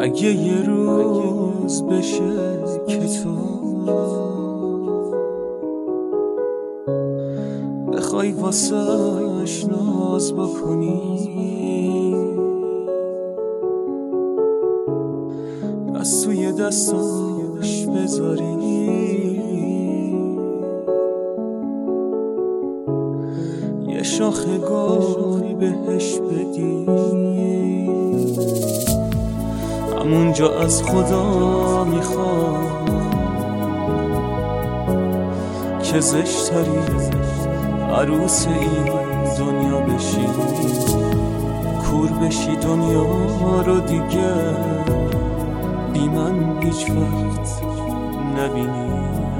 اگه یه روز بشه که تو بخوای واسش ناز بکنی، دست توی دستاش بذاری، یه شاخه گل بهش بدی، همونجا از خدا میخوام که زشتری عروس این دنیا بشی، کور بشی دنیا رو دیگه بی من هیچ وقت نبینی.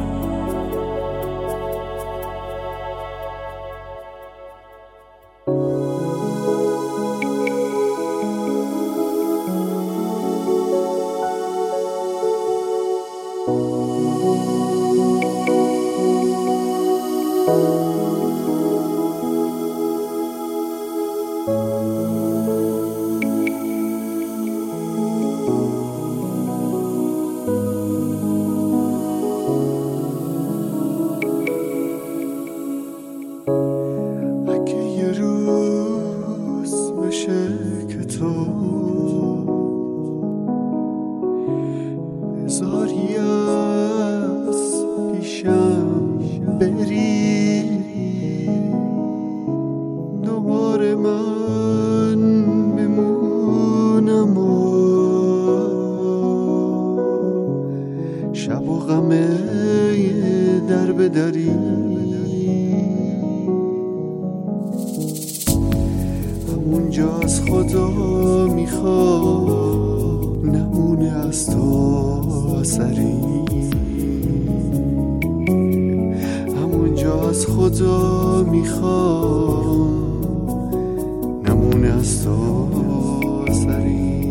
اگه یه روز بشه که تو بذاری از پیشم بری، دوباره من بمونم و شب و غمه در بدری، همونجا از خدا میخوام نمونه از تو اثری، همونجا از خدا میخوام نمونه از تو اثری.